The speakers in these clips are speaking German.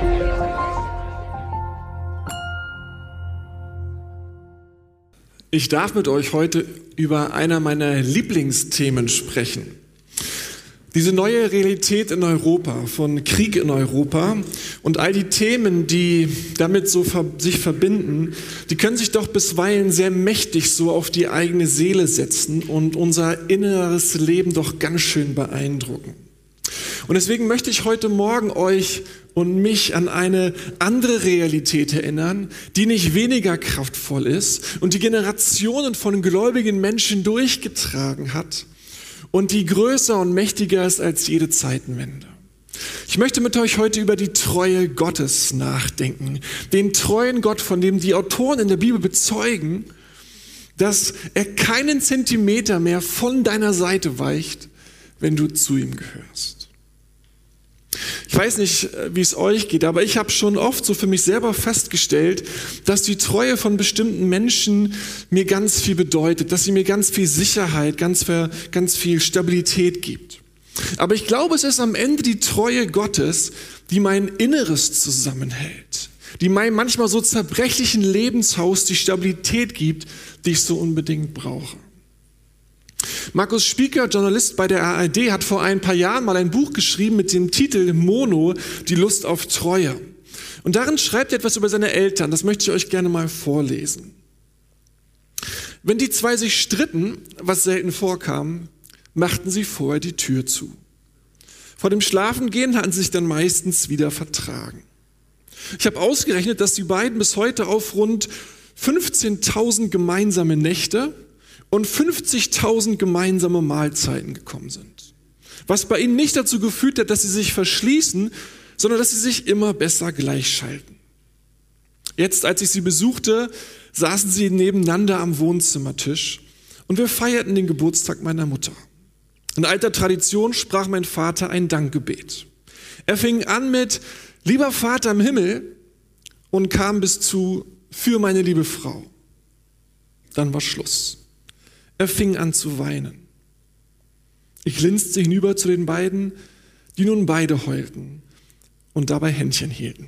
Ich darf mit euch heute über einer meiner Lieblingsthemen sprechen. Diese neue Realität in Europa, von Krieg in Europa und all die Themen, die damit so sich verbinden, die können sich doch bisweilen sehr mächtig so auf die eigene Seele setzen und unser inneres Leben doch ganz schön beeindrucken. Und deswegen möchte ich heute Morgen euch und mich an eine andere Realität erinnern, die nicht weniger kraftvoll ist und die Generationen von gläubigen Menschen durchgetragen hat und die größer und mächtiger ist als jede Zeitenwende. Ich möchte mit euch heute über die Treue Gottes nachdenken, den treuen Gott, von dem die Autoren in der Bibel bezeugen, dass er keinen Zentimeter mehr von deiner Seite weicht, wenn du zu ihm gehörst. Ich weiß nicht, wie es euch geht, aber ich habe schon oft so für mich selber festgestellt, dass die Treue von bestimmten Menschen mir ganz viel bedeutet, dass sie mir ganz viel Sicherheit, ganz viel Stabilität gibt. Aber ich glaube, es ist am Ende die Treue Gottes, die mein Inneres zusammenhält, die meinem manchmal so zerbrechlichen Lebenshaus die Stabilität gibt, die ich so unbedingt brauche. Markus Spieker, Journalist bei der ARD, hat vor ein paar Jahren mal ein Buch geschrieben mit dem Titel Mono, die Lust auf Treue. Und darin schreibt er etwas über seine Eltern, das möchte ich euch gerne mal vorlesen. Wenn die zwei sich stritten, was selten vorkam, machten sie vorher die Tür zu. Vor dem Schlafengehen hatten sie sich dann meistens wieder vertragen. Ich habe ausgerechnet, dass die beiden bis heute auf rund 15.000 gemeinsame Nächte und 50.000 gemeinsame Mahlzeiten gekommen sind. Was bei ihnen nicht dazu geführt hat, dass sie sich verschließen, sondern dass sie sich immer besser gleichschalten. Jetzt, als ich sie besuchte, saßen sie nebeneinander am Wohnzimmertisch und wir feierten den Geburtstag meiner Mutter. In alter Tradition sprach mein Vater ein Dankgebet. Er fing an mit „Lieber Vater im Himmel" und kam bis zu „Für meine liebe Frau". Dann war Schluss. Er fing an zu weinen. Ich linste hinüber zu den beiden, die nun beide heulten und dabei Händchen hielten.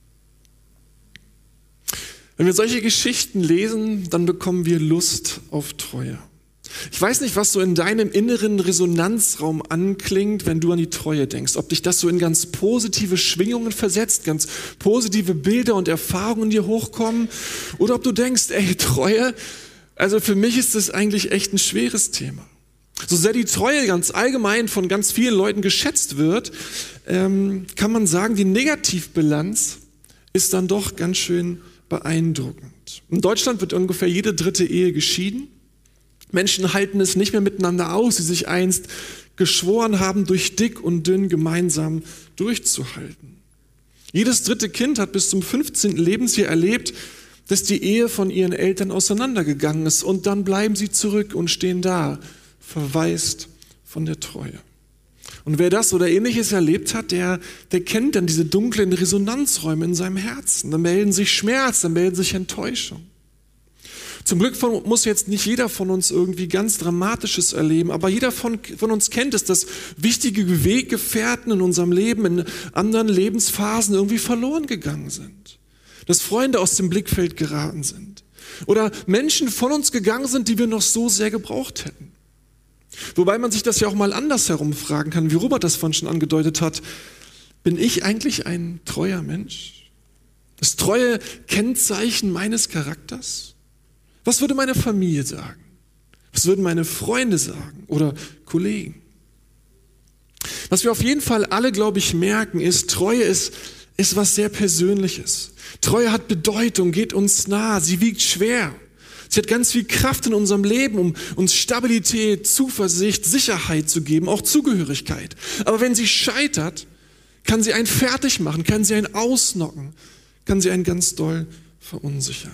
Wenn wir solche Geschichten lesen, dann bekommen wir Lust auf Treue. Ich weiß nicht, was so in deinem inneren Resonanzraum anklingt, wenn du an die Treue denkst. Ob dich das so in ganz positive Schwingungen versetzt, ganz positive Bilder und Erfahrungen dir hochkommen. Oder ob du denkst, Treue, also für mich ist das eigentlich echt ein schweres Thema. So sehr die Treue ganz allgemein von ganz vielen Leuten geschätzt wird, kann man sagen, die Negativbilanz ist dann doch ganz schön beeindruckend. In Deutschland wird ungefähr jede dritte Ehe geschieden. Menschen halten es nicht mehr miteinander aus, die sich einst geschworen haben, durch dick und dünn gemeinsam durchzuhalten. Jedes dritte Kind hat bis zum 15. Lebensjahr erlebt, dass die Ehe von ihren Eltern auseinandergegangen ist und dann bleiben sie zurück und stehen da, verwaist von der Treue. Und wer das oder Ähnliches erlebt hat, der kennt dann diese dunklen Resonanzräume in seinem Herzen. Da melden sich Schmerz, da melden sich Enttäuschung. Zum Glück muss jetzt nicht jeder von uns irgendwie ganz Dramatisches erleben, aber jeder von uns kennt es, dass wichtige Weggefährten in unserem Leben, in anderen Lebensphasen irgendwie verloren gegangen sind. Dass Freunde aus dem Blickfeld geraten sind. Oder Menschen von uns gegangen sind, die wir noch so sehr gebraucht hätten. Wobei man sich das ja auch mal andersherum fragen kann, wie Robert das vorhin schon angedeutet hat. Bin ich eigentlich ein treuer Mensch? Ist Treue Kennzeichen meines Charakters? Was würde meine Familie sagen? Was würden meine Freunde sagen oder Kollegen? Was wir auf jeden Fall alle, glaube ich, merken, ist, Treue ist was sehr Persönliches. Treue hat Bedeutung, geht uns nah, sie wiegt schwer. Sie hat ganz viel Kraft in unserem Leben, um uns Stabilität, Zuversicht, Sicherheit zu geben, auch Zugehörigkeit. Aber wenn sie scheitert, kann sie einen fertig machen, kann sie einen ausnocken, kann sie einen ganz doll verunsichern.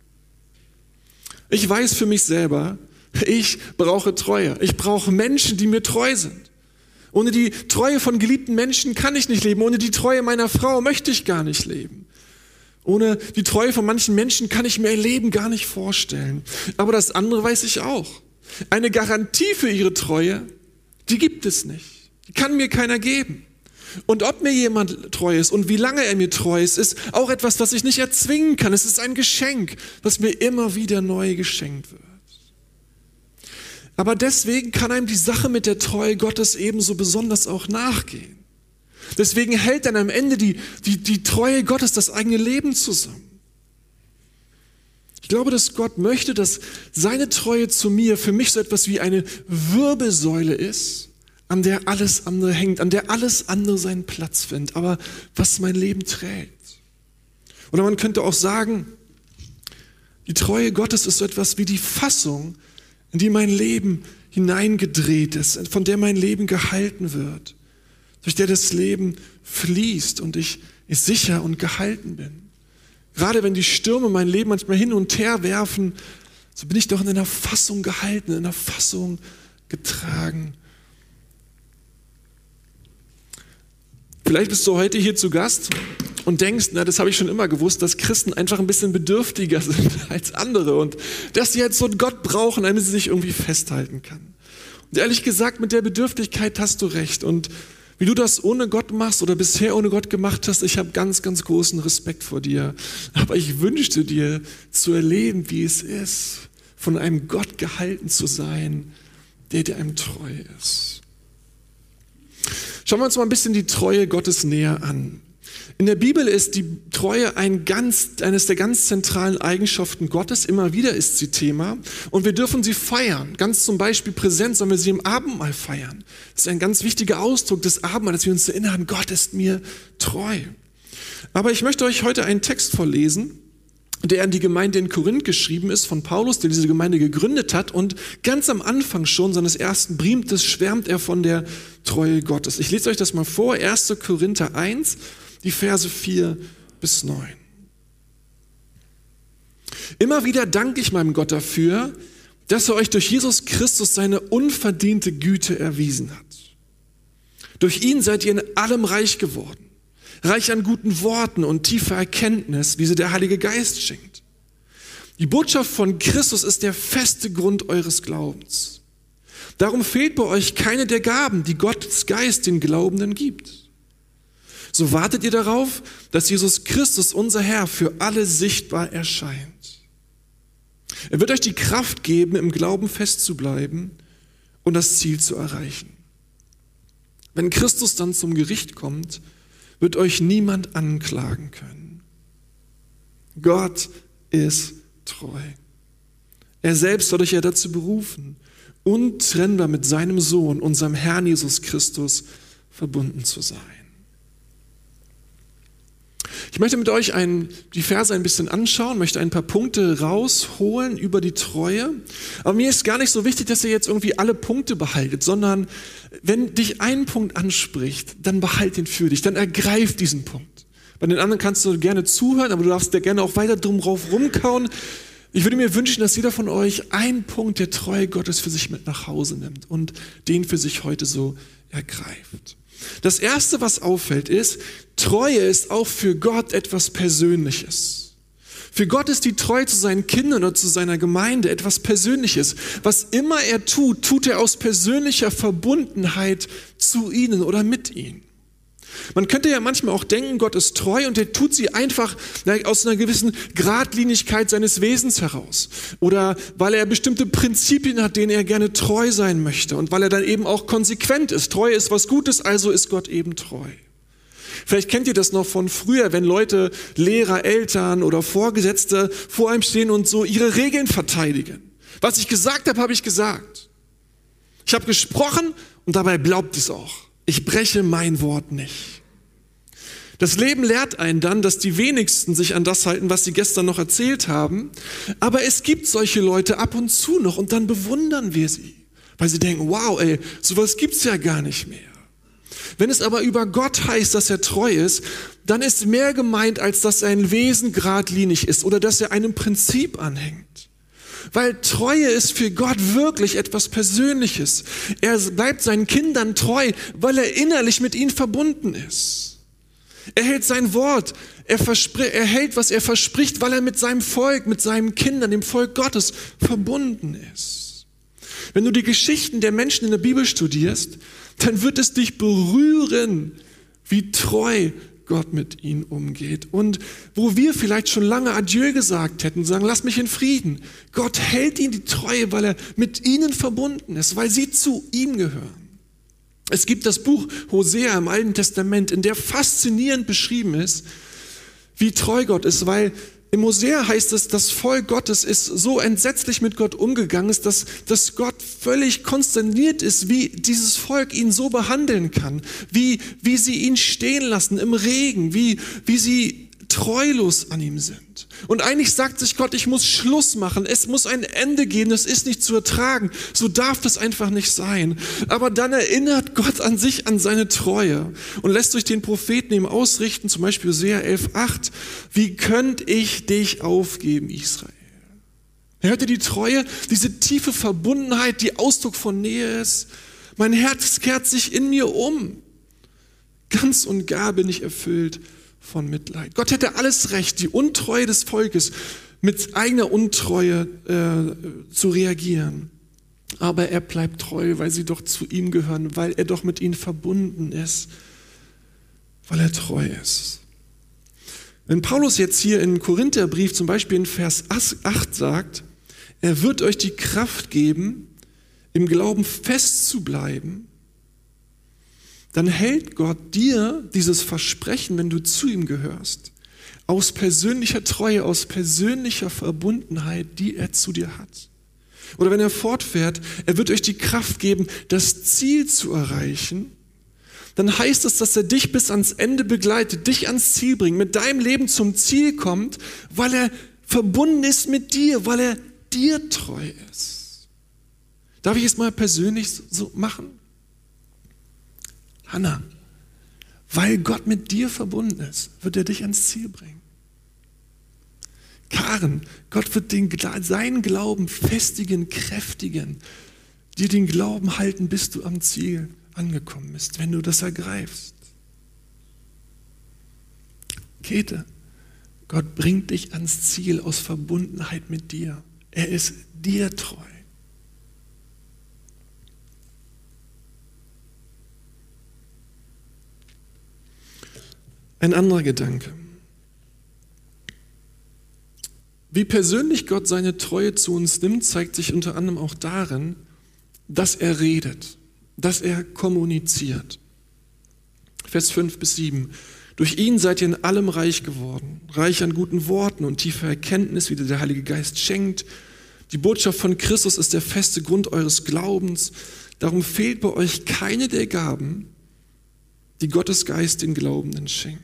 Ich weiß für mich selber, ich brauche Treue. Ich brauche Menschen, die mir treu sind. Ohne die Treue von geliebten Menschen kann ich nicht leben. Ohne die Treue meiner Frau möchte ich gar nicht leben. Ohne die Treue von manchen Menschen kann ich mir ihr Leben gar nicht vorstellen. Aber das andere weiß ich auch. Eine Garantie für ihre Treue, die gibt es nicht. Die kann mir keiner geben. Und ob mir jemand treu ist und wie lange er mir treu ist auch etwas, was ich nicht erzwingen kann. Es ist ein Geschenk, was mir immer wieder neu geschenkt wird. Aber deswegen kann einem die Sache mit der Treue Gottes ebenso besonders auch nachgehen. Deswegen hält dann am Ende die Treue Gottes das eigene Leben zusammen. Ich glaube, dass Gott möchte, dass seine Treue zu mir für mich so etwas wie eine Wirbelsäule ist, an der alles andere hängt, an der alles andere seinen Platz findet, aber was mein Leben trägt. Oder man könnte auch sagen, die Treue Gottes ist so etwas wie die Fassung, in die mein Leben hineingedreht ist, von der mein Leben gehalten wird, durch der das Leben fließt und ich sicher und gehalten bin. Gerade wenn die Stürme mein Leben manchmal hin und her werfen, so bin ich doch in einer Fassung gehalten, in einer Fassung getragen. Vielleicht bist du heute hier zu Gast und denkst, na, das habe ich schon immer gewusst, dass Christen einfach ein bisschen bedürftiger sind als andere und dass sie jetzt so einen Gott brauchen, damit sie sich irgendwie festhalten kann. Und ehrlich gesagt, mit der Bedürftigkeit hast du recht. Und wie du das ohne Gott machst oder bisher ohne Gott gemacht hast, ich habe ganz, ganz großen Respekt vor dir. Aber ich wünschte dir zu erleben, wie es ist, von einem Gott gehalten zu sein, der dir einem treu ist. Schauen wir uns mal ein bisschen die Treue Gottes näher an. In der Bibel ist die Treue eines der ganz zentralen Eigenschaften Gottes. Immer wieder ist sie Thema und wir dürfen sie feiern. Ganz zum Beispiel präsent sollen wir sie im Abendmahl feiern. Das ist ein ganz wichtiger Ausdruck des Abendmahls, dass wir uns erinnern, Gott ist mir treu. Aber ich möchte euch heute einen Text vorlesen, der an die Gemeinde in Korinth geschrieben ist, von Paulus, der diese Gemeinde gegründet hat. Und ganz am Anfang schon seines ersten Briefes schwärmt er von der Treue Gottes. Ich lese euch das mal vor, 1. Korinther 1, die Verse 4 bis 9. Immer wieder danke ich meinem Gott dafür, dass er euch durch Jesus Christus seine unverdiente Güte erwiesen hat. Durch ihn seid ihr in allem reich geworden. Reich an guten Worten und tiefer Erkenntnis, wie sie der Heilige Geist schenkt. Die Botschaft von Christus ist der feste Grund eures Glaubens. Darum fehlt bei euch keine der Gaben, die Gottes Geist den Glaubenden gibt. So wartet ihr darauf, dass Jesus Christus, unser Herr, für alle sichtbar erscheint. Er wird euch die Kraft geben, im Glauben festzubleiben und das Ziel zu erreichen. Wenn Christus dann zum Gericht kommt, wird euch niemand anklagen können. Gott ist treu. Er selbst hat euch ja dazu berufen, untrennbar mit seinem Sohn, unserem Herrn Jesus Christus, verbunden zu sein. Ich möchte mit euch die Verse ein bisschen anschauen, möchte ein paar Punkte rausholen über die Treue. Aber mir ist gar nicht so wichtig, dass ihr jetzt irgendwie alle Punkte behaltet, sondern wenn dich ein Punkt anspricht, dann behalt ihn für dich, dann ergreif diesen Punkt. Bei den anderen kannst du gerne zuhören, aber du darfst da gerne auch weiter drum drauf rumkauen. Ich würde mir wünschen, dass jeder von euch einen Punkt der Treue Gottes für sich mit nach Hause nimmt und den für sich heute so ergreift. Das Erste, was auffällt, ist, Treue ist auch für Gott etwas Persönliches. Für Gott ist die Treue zu seinen Kindern oder zu seiner Gemeinde etwas Persönliches. Was immer er tut, tut er aus persönlicher Verbundenheit zu ihnen oder mit ihnen. Man könnte ja manchmal auch denken, Gott ist treu und er tut sie einfach aus einer gewissen Gradlinigkeit seines Wesens heraus. Oder weil er bestimmte Prinzipien hat, denen er gerne treu sein möchte und weil er dann eben auch konsequent ist. Treue ist was Gutes, also ist Gott eben treu. Vielleicht kennt ihr das noch von früher, wenn Leute, Lehrer, Eltern oder Vorgesetzte vor einem stehen und so ihre Regeln verteidigen. Was ich gesagt habe, habe ich gesagt. Ich habe gesprochen und dabei bleibt es auch. Ich breche mein Wort nicht. Das Leben lehrt einen dann, dass die wenigsten sich an das halten, was sie gestern noch erzählt haben. Aber es gibt solche Leute ab und zu noch und dann bewundern wir sie. Weil sie denken, wow, sowas gibt's ja gar nicht mehr. Wenn es aber über Gott heißt, dass er treu ist, dann ist mehr gemeint, als dass sein Wesen geradlinig ist oder dass er einem Prinzip anhängt. Weil Treue ist für Gott wirklich etwas Persönliches. Er bleibt seinen Kindern treu, weil er innerlich mit ihnen verbunden ist. Er hält sein Wort, er hält, was er verspricht, weil er mit seinem Volk, mit seinen Kindern, dem Volk Gottes verbunden ist. Wenn du die Geschichten der Menschen in der Bibel studierst, dann wird es dich berühren, wie treu Gott mit ihnen umgeht. Und wo wir vielleicht schon lange Adieu gesagt hätten, sagen, lass mich in Frieden. Gott hält ihnen die Treue, weil er mit ihnen verbunden ist, weil sie zu ihm gehören. Es gibt das Buch Hosea im Alten Testament, in der faszinierend beschrieben ist, wie treu Gott ist, weil im Hosea heißt es, das Volk Gottes ist so entsetzlich mit Gott umgegangen, dass Gott völlig konsterniert ist, wie dieses Volk ihn so behandeln kann, wie sie ihn stehen lassen im Regen, wie sie treulos an ihm sind. Und eigentlich sagt sich Gott, ich muss Schluss machen, es muss ein Ende geben, das ist nicht zu ertragen, so darf das einfach nicht sein. Aber dann erinnert Gott an sich, an seine Treue und lässt durch den Propheten ihm ausrichten, zum Beispiel Hosea 11,8, wie könnt ich dich aufgeben, Israel? Hört ihr die Treue, diese tiefe Verbundenheit, die Ausdruck von Nähe ist? Mein Herz kehrt sich in mir um. Ganz und gar bin ich erfüllt von Mitleid. Gott hätte alles Recht, die Untreue des Volkes mit eigener Untreue zu reagieren. Aber er bleibt treu, weil sie doch zu ihm gehören, weil er doch mit ihnen verbunden ist, weil er treu ist. Wenn Paulus jetzt hier im Korintherbrief zum Beispiel in Vers 8 sagt, er wird euch die Kraft geben, im Glauben fest zu bleiben, dann hält Gott dir dieses Versprechen, wenn du zu ihm gehörst, aus persönlicher Treue, aus persönlicher Verbundenheit, die er zu dir hat. Oder wenn er fortfährt, er wird euch die Kraft geben, das Ziel zu erreichen, dann heißt es, dass er dich bis ans Ende begleitet, dich ans Ziel bringt, mit deinem Leben zum Ziel kommt, weil er verbunden ist mit dir, weil er dir treu ist. Darf ich es mal persönlich so machen? Hanna, weil Gott mit dir verbunden ist, wird er dich ans Ziel bringen. Karen, Gott wird seinen Glauben festigen, kräftigen, dir den Glauben halten, bis du am Ziel angekommen bist, wenn du das ergreifst. Käthe, Gott bringt dich ans Ziel aus Verbundenheit mit dir. Er ist dir treu. Ein anderer Gedanke. Wie persönlich Gott seine Treue zu uns nimmt, zeigt sich unter anderem auch darin, dass er redet, dass er kommuniziert. Vers 5-7. Durch ihn seid ihr in allem reich geworden, reich an guten Worten und tiefer Erkenntnis, wie dir der Heilige Geist schenkt. Die Botschaft von Christus ist der feste Grund eures Glaubens. Darum fehlt bei euch keine der Gaben, die Gottes Geist den Glaubenden schenkt.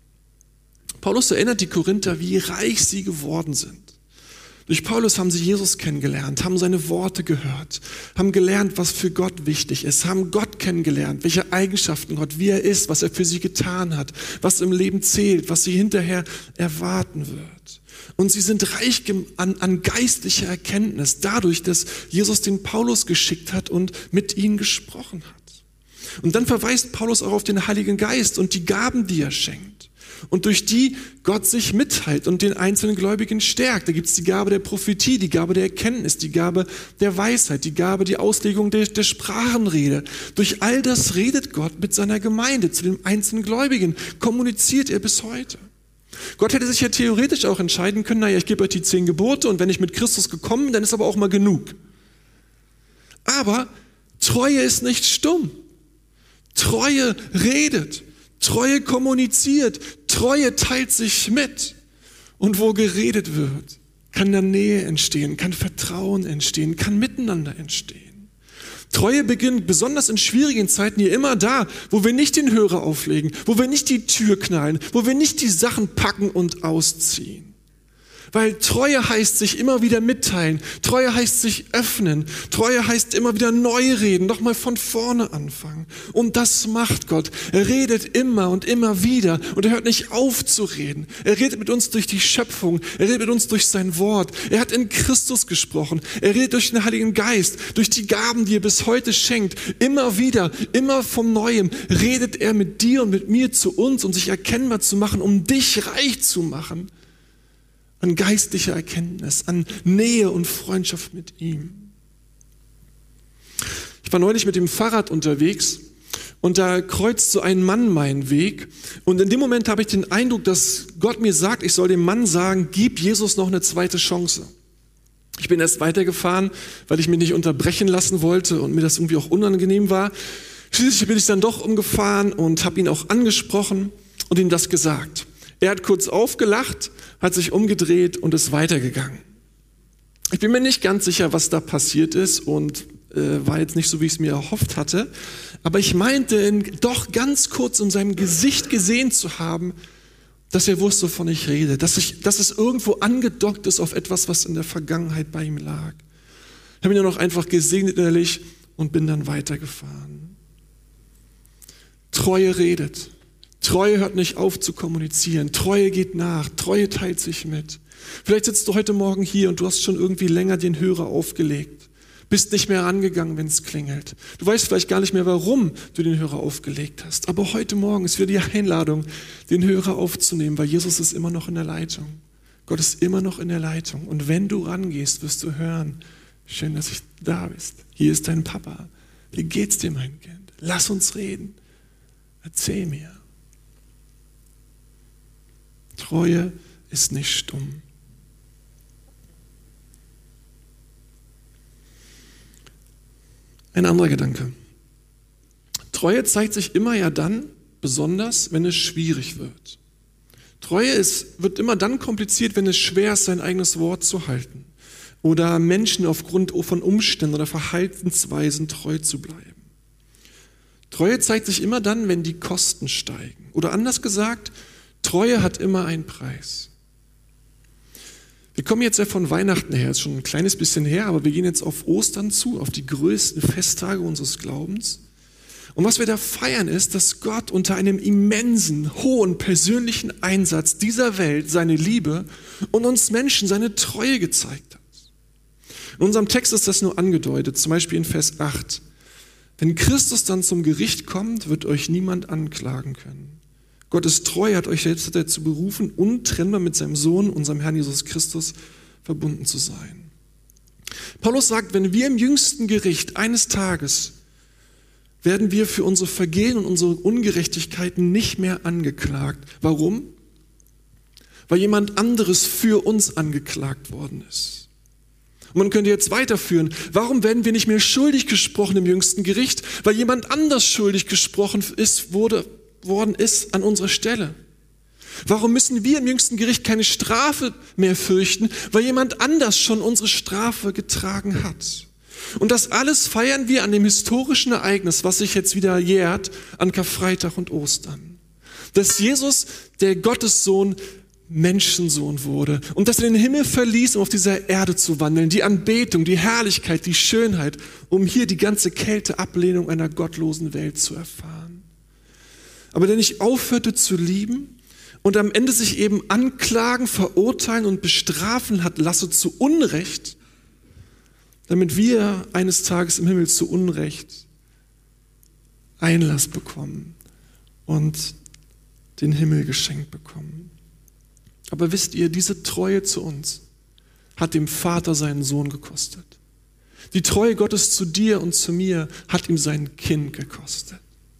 Paulus erinnert die Korinther, wie reich sie geworden sind. Durch Paulus haben sie Jesus kennengelernt, haben seine Worte gehört, haben gelernt, was für Gott wichtig ist, haben Gott kennengelernt, welche Eigenschaften Gott, wie er ist, was er für sie getan hat, was im Leben zählt, was sie hinterher erwarten wird. Und sie sind reich an geistlicher Erkenntnis, dadurch, dass Jesus den Paulus geschickt hat und mit ihnen gesprochen hat. Und dann verweist Paulus auch auf den Heiligen Geist und die Gaben, die er schenkt. Und durch die Gott sich mitteilt und den einzelnen Gläubigen stärkt. Da gibt es die Gabe der Prophetie, die Gabe der Erkenntnis, die Gabe der Weisheit, die Gabe, die Auslegung der Sprachenrede. Durch all das redet Gott mit seiner Gemeinde, zu den einzelnen Gläubigen, kommuniziert er bis heute. Gott hätte sich ja theoretisch auch entscheiden können, naja, ich gebe euch die 10 Gebote und wenn ich mit Christus gekommen bin, dann ist aber auch mal genug. Aber Treue ist nicht stumm. Treue redet. Treue kommuniziert, Treue teilt sich mit. Und wo geredet wird, kann dann Nähe entstehen, kann Vertrauen entstehen, kann Miteinander entstehen. Treue beginnt besonders in schwierigen Zeiten hier immer da, wo wir nicht den Hörer auflegen, wo wir nicht die Tür knallen, wo wir nicht die Sachen packen und ausziehen. Weil Treue heißt sich immer wieder mitteilen, Treue heißt sich öffnen, Treue heißt immer wieder neu reden, nochmal von vorne anfangen. Und das macht Gott. Er redet immer und immer wieder und er hört nicht auf zu reden. Er redet mit uns durch die Schöpfung, er redet mit uns durch sein Wort. Er hat in Christus gesprochen, er redet durch den Heiligen Geist, durch die Gaben, die er bis heute schenkt. Immer wieder, immer vom Neuem redet er mit dir und mit mir zu uns, um sich erkennbar zu machen, um dich reich zu machen. An geistlicher Erkenntnis, an Nähe und Freundschaft mit ihm. Ich war neulich mit dem Fahrrad unterwegs und da kreuzt so ein Mann meinen Weg. Und in dem Moment habe ich den Eindruck, dass Gott mir sagt, ich soll dem Mann sagen, gib Jesus noch eine zweite Chance. Ich bin erst weitergefahren, weil ich mich nicht unterbrechen lassen wollte und mir das irgendwie auch unangenehm war. Schließlich bin ich dann doch umgefahren und habe ihn auch angesprochen und ihm das gesagt. Er hat kurz aufgelacht, hat sich umgedreht und ist weitergegangen. Ich bin mir nicht ganz sicher, was da passiert ist und war jetzt nicht so, wie ich es mir erhofft hatte. Aber ich meinte doch ganz kurz in seinem Gesicht gesehen zu haben, dass er wusste, wovon ich rede. Dass es irgendwo angedockt ist auf etwas, was in der Vergangenheit bei ihm lag. Ich habe ihn dann auch einfach gesegnet innerlich und bin dann weitergefahren. Treue redet. Treue hört nicht auf zu kommunizieren. Treue geht nach. Treue teilt sich mit. Vielleicht sitzt du heute Morgen hier und du hast schon irgendwie länger den Hörer aufgelegt. Bist nicht mehr rangegangen, wenn es klingelt. Du weißt vielleicht gar nicht mehr, warum du den Hörer aufgelegt hast. Aber heute Morgen ist wieder die Einladung, den Hörer aufzunehmen, weil Jesus ist immer noch in der Leitung. Gott ist immer noch in der Leitung. Und wenn du rangehst, wirst du hören, schön, dass ich da bist. Hier ist dein Papa. Wie geht's dir, mein Kind? Lass uns reden. Erzähl mir. Treue ist nicht stumm. Ein anderer Gedanke. Treue zeigt sich immer ja dann, besonders wenn es schwierig wird. Treue wird immer dann kompliziert, wenn es schwer ist, sein eigenes Wort zu halten oder Menschen aufgrund von Umständen oder Verhaltensweisen treu zu bleiben. Treue zeigt sich immer dann, wenn die Kosten steigen. Oder anders gesagt, Treue hat immer einen Preis. Wir kommen jetzt ja von Weihnachten her, ist schon ein kleines bisschen her, aber wir gehen jetzt auf Ostern zu, auf die größten Festtage unseres Glaubens. Und was wir da feiern ist, dass Gott unter einem immensen, hohen persönlichen Einsatz dieser Welt seine Liebe und uns Menschen seine Treue gezeigt hat. In unserem Text ist das nur angedeutet, zum Beispiel in Vers 8. Wenn Christus dann zum Gericht kommt, wird euch niemand anklagen können. Gott ist treu, hat euch selbst dazu berufen, untrennbar mit seinem Sohn, unserem Herrn Jesus Christus, verbunden zu sein. Paulus sagt, wenn wir im jüngsten Gericht eines Tages werden wir für unsere Vergehen und unsere Ungerechtigkeiten nicht mehr angeklagt. Warum? Weil jemand anderes für uns angeklagt worden ist. Und man könnte jetzt weiterführen. Warum werden wir nicht mehr schuldig gesprochen im jüngsten Gericht? Weil jemand anders schuldig gesprochen worden ist an unserer Stelle. Warum müssen wir im jüngsten Gericht keine Strafe mehr fürchten? Weil jemand anders schon unsere Strafe getragen hat. Und das alles feiern wir an dem historischen Ereignis, was sich jetzt wieder jährt, an Karfreitag und Ostern. Dass Jesus, der Gottessohn, Menschensohn wurde und dass er den Himmel verließ, um auf dieser Erde zu wandeln. Die Anbetung, die Herrlichkeit, die Schönheit, um hier die ganze Kälteablehnung einer gottlosen Welt zu erfahren. Aber der nicht aufhörte zu lieben und am Ende sich eben anklagen, verurteilen und bestrafen hat lassen zu Unrecht, damit wir eines Tages im Himmel zu Unrecht Einlass bekommen und den Himmel geschenkt bekommen. Aber wisst ihr, diese Treue zu uns hat dem Vater seinen Sohn gekostet. Die Treue Gottes zu dir und zu mir hat ihm sein Kind gekostet.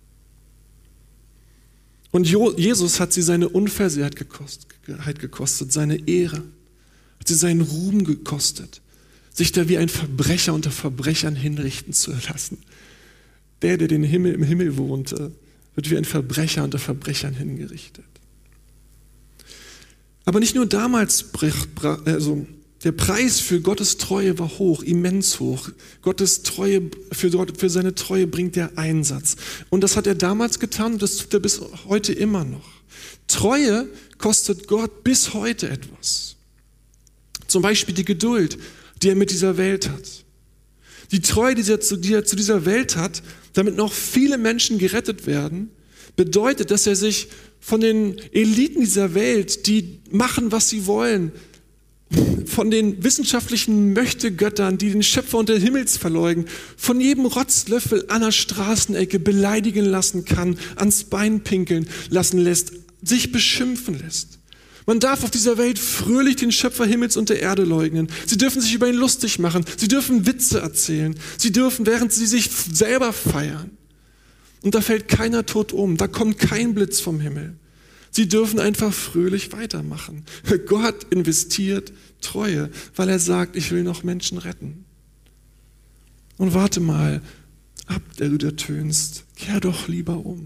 Und Jesus hat sie seine Unversehrtheit gekostet, seine Ehre, hat sie seinen Ruhm gekostet, sich da wie ein Verbrecher unter Verbrechern hinrichten zu lassen. Der im Himmel wohnte, wird wie ein Verbrecher unter Verbrechern hingerichtet. Aber nicht nur damals, der Preis für Gottes Treue war hoch, immens hoch. Gottes Treue, für seine Treue bringt er Einsatz. Und das hat er damals getan und das tut er bis heute immer noch. Treue kostet Gott bis heute etwas. Zum Beispiel die Geduld, die er mit dieser Welt hat. Die Treue, die er zu dieser Welt hat, damit noch viele Menschen gerettet werden, bedeutet, dass er sich von den Eliten dieser Welt, die machen, was sie wollen, von den wissenschaftlichen Möchtegöttern, die den Schöpfer unter Himmels verleugnen, von jedem Rotzlöffel an der Straßenecke beleidigen lassen kann, ans Bein pinkeln lassen lässt, sich beschimpfen lässt. Man darf auf dieser Welt fröhlich den Schöpfer Himmels und der Erde leugnen. Sie dürfen sich über ihn lustig machen. Sie dürfen Witze erzählen. Sie dürfen, während sie sich selber feiern. Und da fällt keiner tot um, da kommt kein Blitz vom Himmel. Sie dürfen einfach fröhlich weitermachen. Gott investiert Treue, weil er sagt, ich will noch Menschen retten. Und warte mal, ab, der du da tönst, kehr doch lieber um.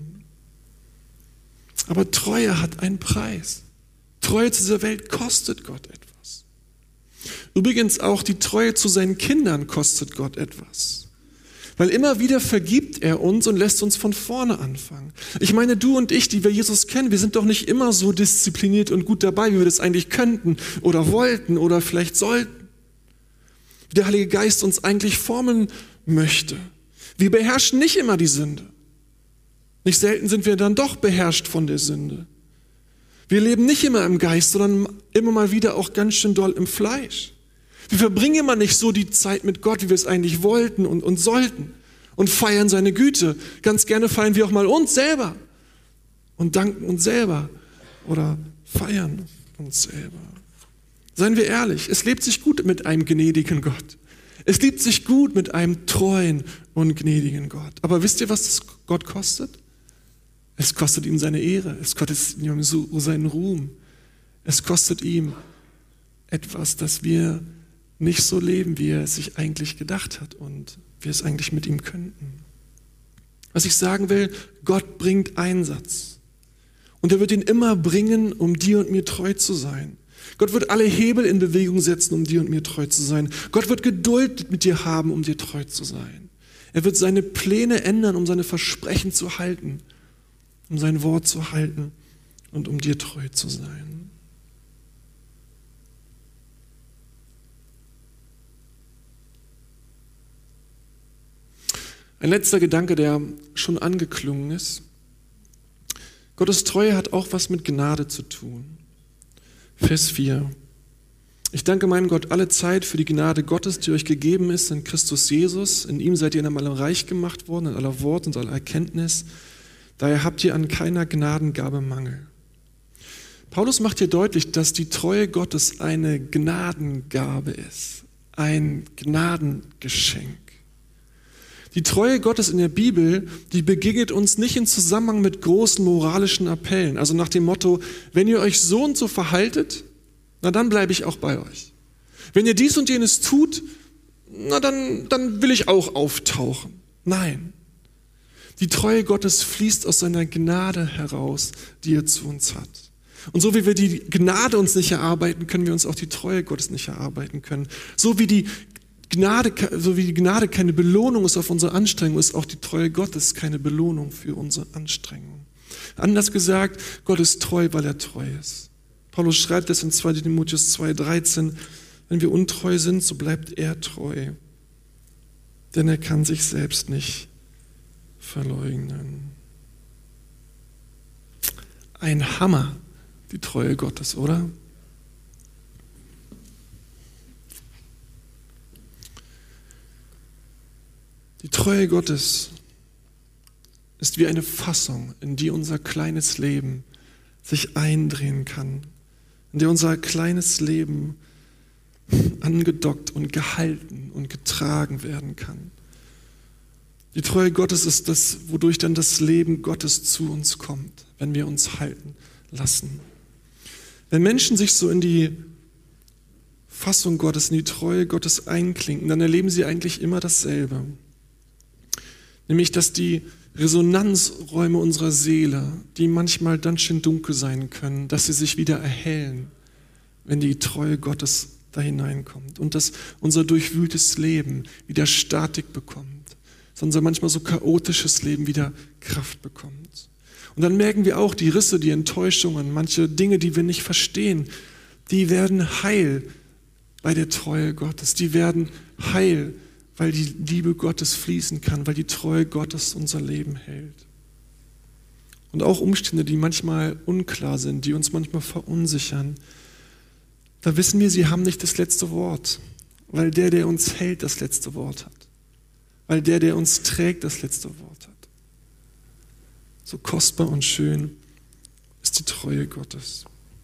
Aber Treue hat einen Preis. Treue zu dieser Welt kostet Gott etwas. Übrigens auch die Treue zu seinen Kindern kostet Gott etwas. Weil immer wieder vergibt er uns und lässt uns von vorne anfangen. Ich meine, du und ich, die wir Jesus kennen, wir sind doch nicht immer so diszipliniert und gut dabei, wie wir das eigentlich könnten oder wollten oder vielleicht sollten. Wie der Heilige Geist uns eigentlich formen möchte. Wir beherrschen nicht immer die Sünde. Nicht selten sind wir dann doch beherrscht von der Sünde. Wir leben nicht immer im Geist, sondern immer mal wieder auch ganz schön doll im Fleisch. Wir verbringen immer nicht so die Zeit mit Gott, wie wir es eigentlich wollten und sollten und feiern seine Güte. Ganz gerne feiern wir auch mal uns selber und danken uns selber oder feiern uns selber. Seien wir ehrlich, es lebt sich gut mit einem gnädigen Gott. Es lebt sich gut mit einem treuen und gnädigen Gott. Aber wisst ihr, was das Gott kostet? Es kostet ihm seine Ehre, es kostet ihm seinen Ruhm. Es kostet ihm etwas, dass wir nicht so leben, wie er es sich eigentlich gedacht hat und wir es eigentlich mit ihm könnten. Was ich sagen will, Gott bringt Einsatz. Und er wird ihn immer bringen, um dir und mir treu zu sein. Gott wird alle Hebel in Bewegung setzen, um dir und mir treu zu sein. Gott wird Geduld mit dir haben, um dir treu zu sein. Er wird seine Pläne ändern, um seine Versprechen zu halten, um sein Wort zu halten und um dir treu zu sein. Ein letzter Gedanke, der schon angeklungen ist. Gottes Treue hat auch was mit Gnade zu tun. Vers 4. Ich danke meinem Gott alle Zeit für die Gnade Gottes, die euch gegeben ist in Christus Jesus. In ihm seid ihr in allem reich gemacht worden, in aller Wort und aller Erkenntnis. Daher habt ihr an keiner Gnadengabe Mangel. Paulus macht hier deutlich, dass die Treue Gottes eine Gnadengabe ist, ein Gnadengeschenk. Die Treue Gottes in der Bibel, die begegnet uns nicht im Zusammenhang mit großen moralischen Appellen. Also nach dem Motto, wenn ihr euch so und so verhaltet, na dann bleibe ich auch bei euch. Wenn ihr dies und jenes tut, na dann will ich auch auftauchen. Nein. Die Treue Gottes fließt aus seiner Gnade heraus, die er zu uns hat. Und so wie wir die Gnade uns nicht erarbeiten, können wir uns auch die Treue Gottes nicht erarbeiten können. So wie die Gnade keine Belohnung ist auf unsere Anstrengung, ist auch die Treue Gottes keine Belohnung für unsere Anstrengung. Anders gesagt, Gott ist treu, weil er treu ist. Paulus schreibt es in 2 Timotheus 2,13, wenn wir untreu sind, so bleibt er treu, denn er kann sich selbst nicht verleugnen. Ein Hammer, die Treue Gottes, oder? Die Treue Gottes ist wie eine Fassung, in die unser kleines Leben sich eindrehen kann, in der unser kleines Leben angedockt und gehalten und getragen werden kann. Die Treue Gottes ist das, wodurch dann das Leben Gottes zu uns kommt, wenn wir uns halten lassen. Wenn Menschen sich so in die Fassung Gottes, in die Treue Gottes einklinken, dann erleben sie eigentlich immer dasselbe. Nämlich, dass die Resonanzräume unserer Seele, die manchmal ganz schön dunkel sein können, dass sie sich wieder erhellen, wenn die Treue Gottes da hineinkommt. Und dass unser durchwühltes Leben wieder Statik bekommt, dass unser manchmal so chaotisches Leben wieder Kraft bekommt. Und dann merken wir auch, die Risse, die Enttäuschungen, manche Dinge, die wir nicht verstehen, die werden heil bei der Treue Gottes. Die werden heil, weil die Liebe Gottes fließen kann, weil die Treue Gottes unser Leben hält. Und auch Umstände, die manchmal unklar sind, die uns manchmal verunsichern, da wissen wir, sie haben nicht das letzte Wort, weil der uns hält, das letzte Wort hat. Weil der uns trägt, das letzte Wort hat. So kostbar und schön ist die Treue Gottes.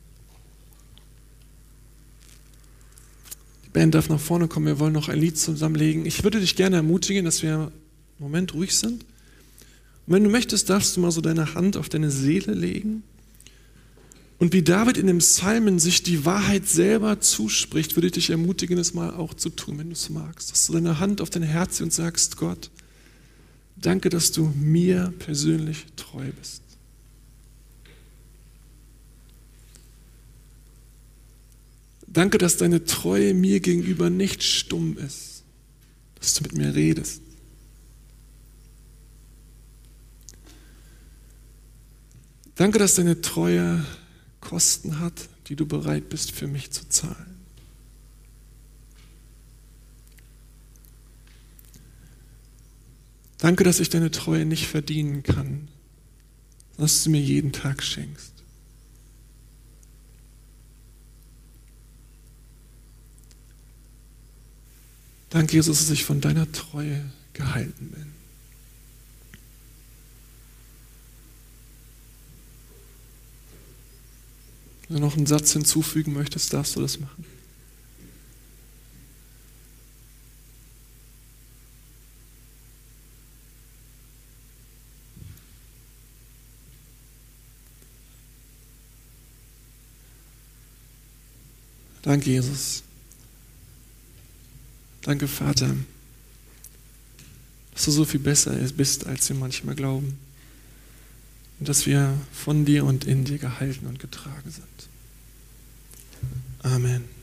Die Band darf nach vorne kommen, wir wollen noch ein Lied zusammenlegen. Ich würde dich gerne ermutigen, dass wir einen Moment ruhig sind. Und Und wenn du möchtest, darfst du mal so deine Hand auf deine Seele legen. Und wie David in dem Psalmen sich die Wahrheit selber zuspricht, würde ich dich ermutigen, es mal auch zu tun, wenn du es magst. Dass du deine Hand auf dein Herz und sagst, Gott, danke, dass du mir persönlich treu bist. Danke, dass deine Treue mir gegenüber nicht stumm ist, dass du mit mir redest. Danke, dass deine Treue Kosten hat, die du bereit bist für mich zu zahlen. Danke, dass ich deine Treue nicht verdienen kann, dass du mir jeden Tag schenkst. Danke, Jesus, dass ich von deiner Treue gehalten bin. Wenn du noch einen Satz hinzufügen möchtest, darfst du das machen. Danke, Jesus. Danke, Vater, dass du so viel besser bist, als wir manchmal glauben. Und dass wir von dir und in dir gehalten und getragen sind. Amen.